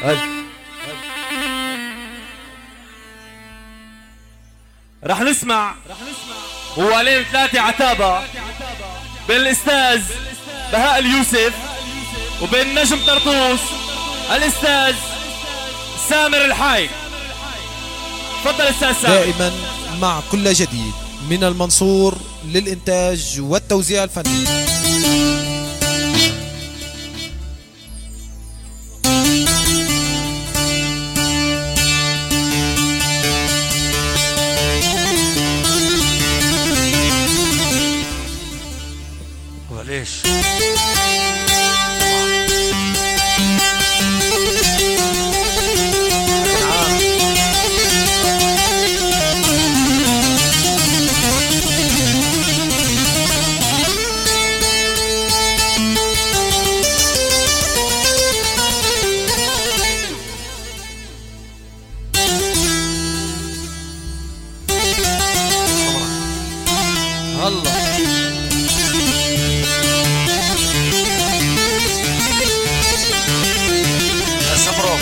رح نسمع موالين 3 عتابة بين الأستاذ بهاء اليوسف وبين نجم طرطوس الأستاذ سامر الحاي. تفضل أستاذ سامر. دائما مع كل جديد من المنصور للإنتاج والتوزيع الفني. وليش الله يا سمرو.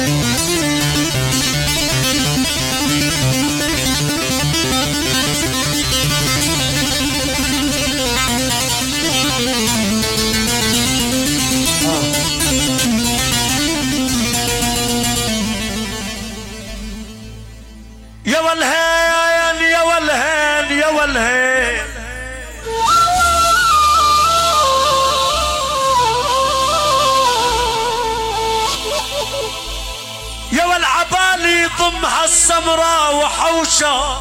يا والهين يا والهين يا والهين يا والعبالي ضمها السمراء وحوشة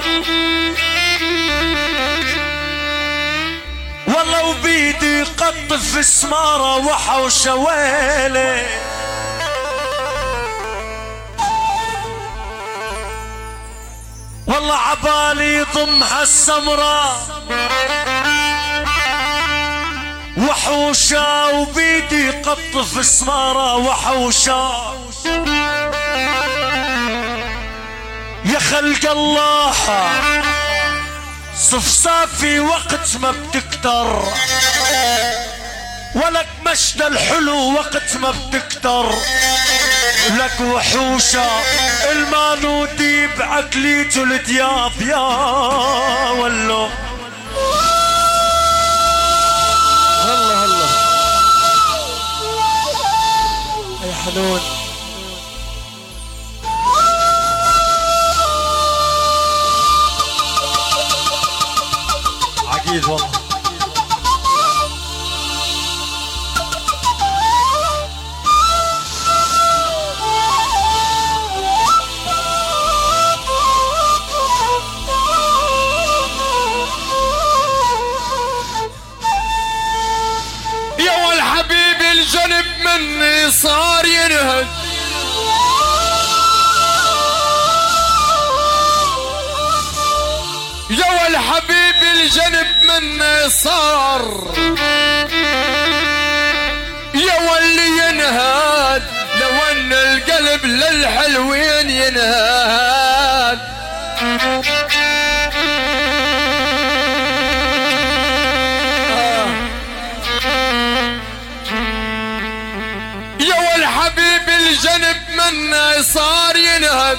والله وبيدي قطف السمارة وحوشة ويلي والله عبالي ضمها السمراء وحوشة وبيدي قطف السمارة وحوشة يا خلق الله صفصافي وقت ما بتكتر ولك مشد الحلو وقت ما بتكتر لك وحوشة المانودي بعقليته الدياب يا ولو هلا هلا يا حنون. عقيد والله. يا والحبيب الجنب مني صار ينهد يا والحبيب الجنب مني صار يا واللي ينهد لو ان القلب للحلوين ينهد يا والحبيب الجنب مني صار ينهد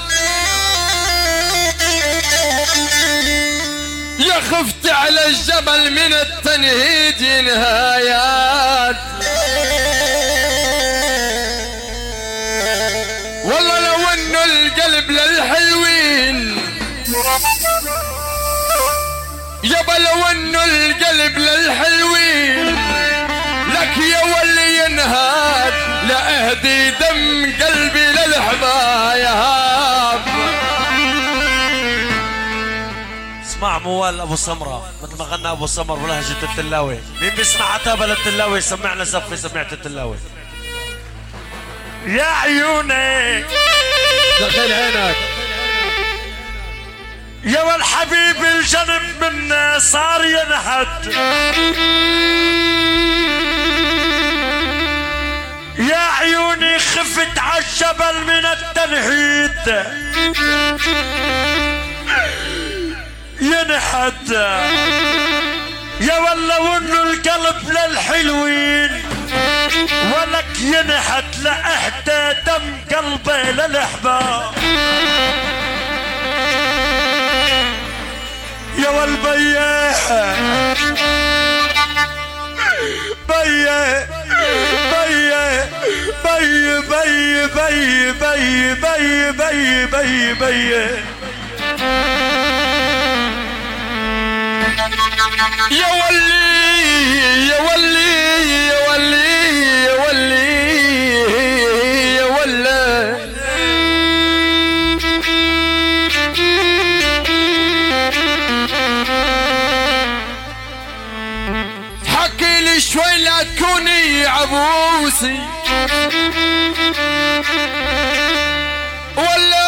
يا خفت على الجبل من التنهيد نهايات والله لو انه القلب للحلوين يابا لو انه القلب للحلوين لك يا ولي ينهاد لا اهدي دم قلبي للحبايب. اسمع موال ابو سمرة مثل ما غنى ابو سمر بلهجة التلاوي. مين بيسمع عتابة للتلاوي؟ سمعنا زفة سمعت التلاوي. يا عيوني دخل عينك يا والحبيب الجنب منا صار ينحد يا عيوني خفت عالجبل من التنهيد ينحد يا والله وانه القلب للحلوين ولك ينحت لأحدى دم قلبي للأحباب يا والبيه بيه بيه بيه بيه بيه بيه بيه بيه بيه بيه يا ولي يا ولي يا ولي يا ولي يا ولي حكي لي شوي لا تكوني عبوسي ولا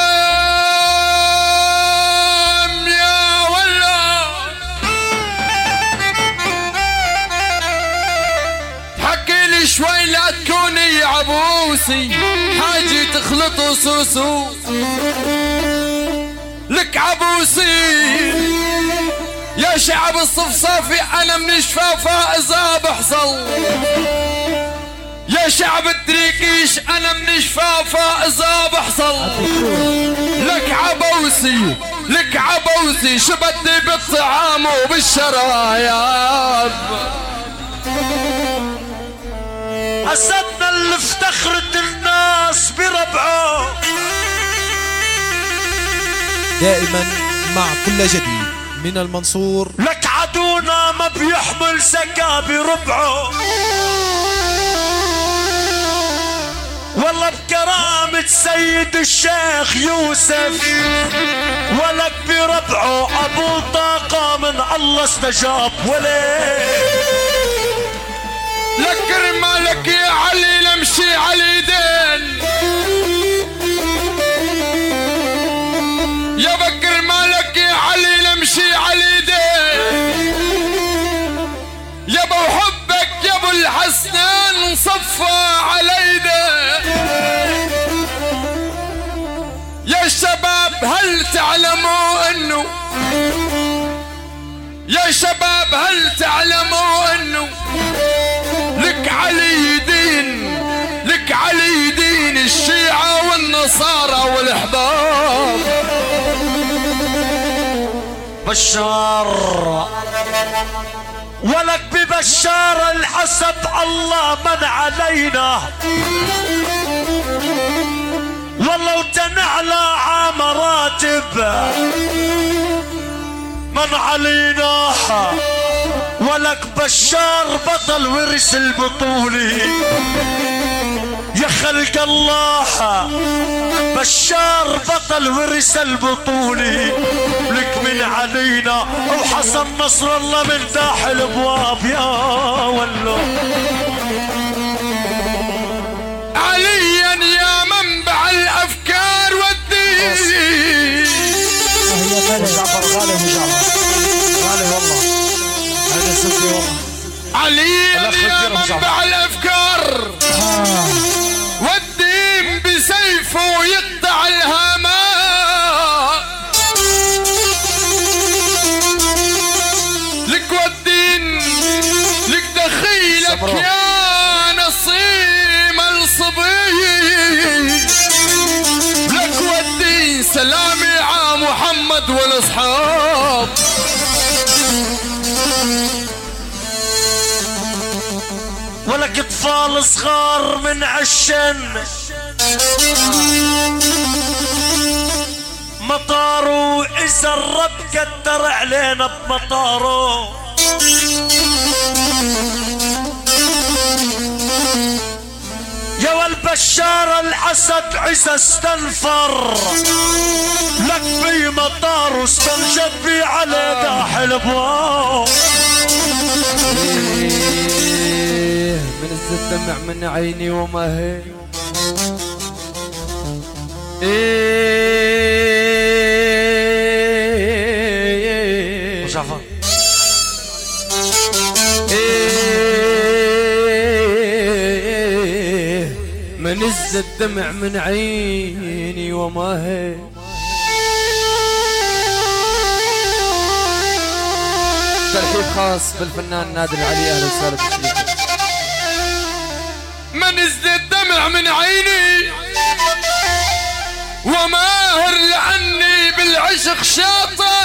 شوي لا تكوني عبوسي حاجي تخلطوا سوسو لك عبوسي يا شعب الصفصافي انا من شفافة اذا بحصل يا شعب التريكيش انا من شفافة اذا بحصل لك عبوسي لك عبوسي شبدي بالطعام وبالشرايب أسدنا اللي افتخرت الناس بربعه دائما مع كل جديد من المنصور لك عدونا ما بيحمل سكا بربعه والله بكرامة سيد الشيخ يوسف ولك بربعه أبو طاقة من الله استجاب وليه لك مالك يا علي لمشي علي دين يا بكر مالك يا علي لمشي علي دين يا ابو حبك يا ابو الحسنين صفى علي دين يا شباب هل تعلموا انه يا شباب هل تعلموا انه لك علي دين لك علي دين الشيعة والنصارى والأحباب بشار ولك ببشار الحسب الله من علينا والله وتنعلى عمراتب من علينا ولك بشار بطل ورث البطولي يا خلق الله بشار بطل ورث البطولي لك من علينا وحسن نصر الله من داح الابواب يا ولو عليا يا منبع الافكار والدين غالي والله هذا صدق والله عليا يا منبع الافكار والدين بسيفه يقطع الهماء لك والدين لك دخيلك يا نصيم الصبي لك والدين سلامي ع محمد والاصحاب ولك اطفال صغار من عشن مطارو اذا الرب كتر علينا بمطارو يا والبشار الاسد اذا استنفر لك بمطارو استنجد بي على داح الابواب من الدمع من عيني وما هي مصطفى من الدمع من عيني وما هي ترحيب خاص بالفنان نادر علي اهلا وسهلا بك من ازداد دمع من عيني عاشق شاطئ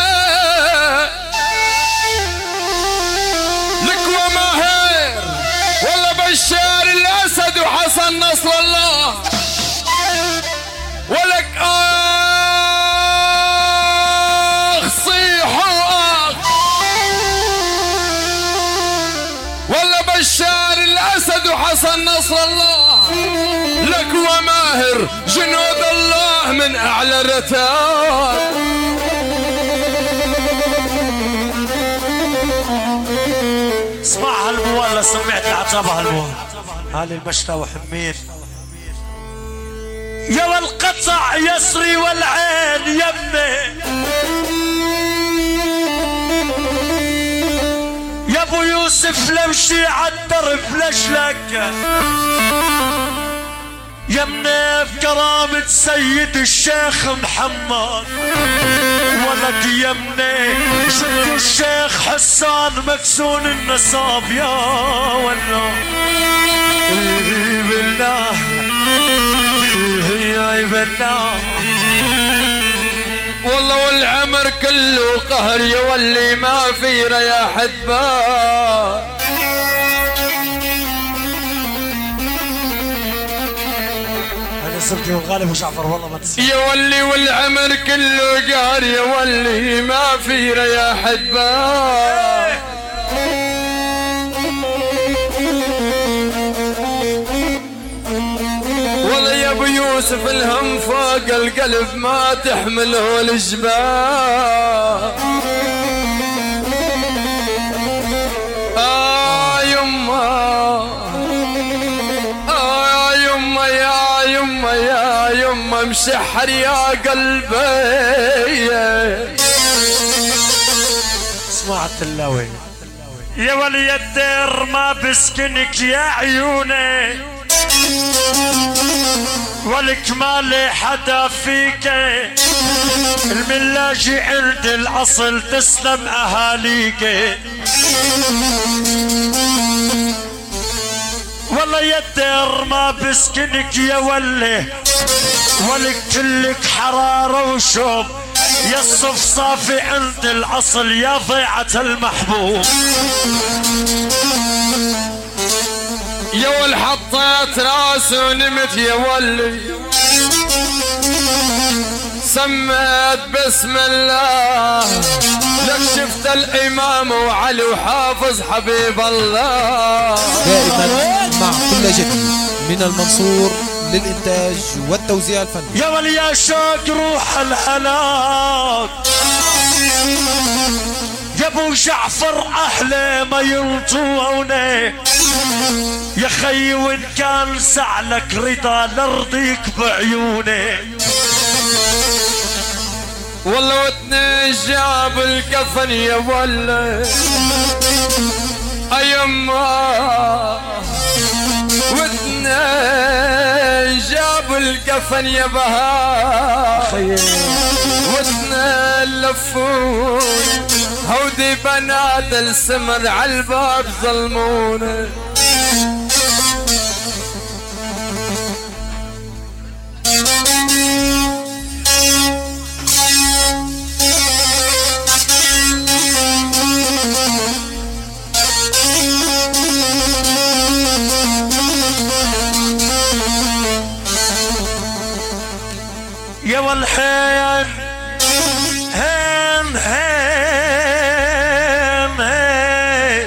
لك وماهر والله بشار الاسد وحسن نصر الله ولك صيح واخ والله بشار الاسد وحسن نصر الله لك وماهر جنود الله من اعلى الرتاب. اسمع هالموال سمعت العتابة هالموال هالي المشتى وحميد يا والقطع يسري والعين يمي يا ابو يوسف لمشي عالدرب لجلك يمني بكرامة سيد الشيخ محمد ولك يمني جد الشيخ حسان مكسون النصاب يا والله بالله يا بالله والله والعمر كله قهر يولي ما في رياح حدبان. انا سبتي وغالب وجعفر والله ما تسمع يولي والعمر كله قهر يولي ما في رياح حدبان. والله يا ابو يوسف الهم فوق القلب ما تحمله الجبال. يما يما يا يما يا يما مشحر يا قلبي. اسمع التلاوي يا ولي الدير ما بسكنك يا عيوني ولك مالي حدا فيك الملاجي عند الاصل تسلم اهاليك. والله يا الدير ما بسكنك يا ولي ولك كلك حرارة وشوب يا الصفصافي عند الاصل يا ضيعة المحبوب. يا ول حطيت راسي ونمت يا ولي سميت بسم الله لك شفت الامام وعلي وحافظ حبيب الله. دائما مع كل جديد من المنصور للإنتاج والتوزيع الفني. يا ولي يا شوق روح الهلاك يا ابو جعفر احلى ما ينطوني يا خي وان كان سعلك رضا نرضيك بعيوني. والله ودني جاب الكفن يا ولي يما ودني جاب الكفن يا بهاء ودني اللفون هودي بنات السمر عالباب ظلموني. يا والحين هين هين هين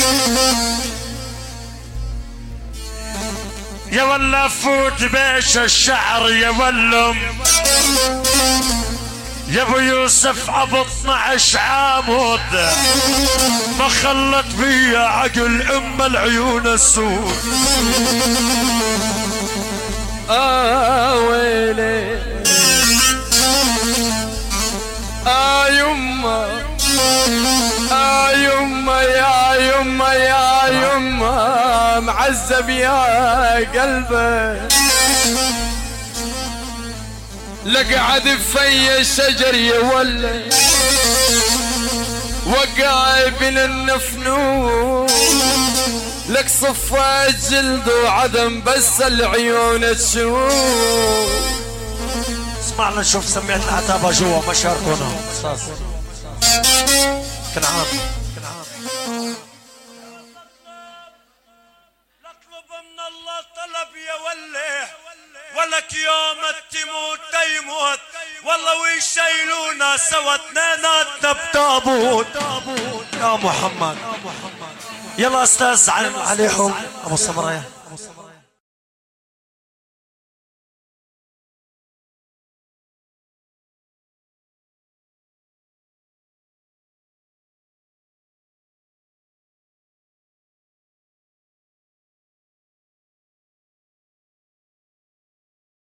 يا ولا فوت بيش الشعر يا ولم يا ابو يوسف ابو 12 عامود ما خلت بيا عقل ام العيون السود. ويلي يما يما يا يما يا يما معذب يا قلبي لقعد في الشجر يولي وقع بين النفنون لك صفات جلد وعدم بس العيون تشوف. اسمعنا نشوف سمعت العتابة جوا ما شاركونا استاذ كنعان. نطلب من الله طلب يا ولك يوم تموت تيموت والله ويشيلونا سوا اثنيناتنا بتابوت يا محمد. يلا استاذ عليهم ابو السمراء.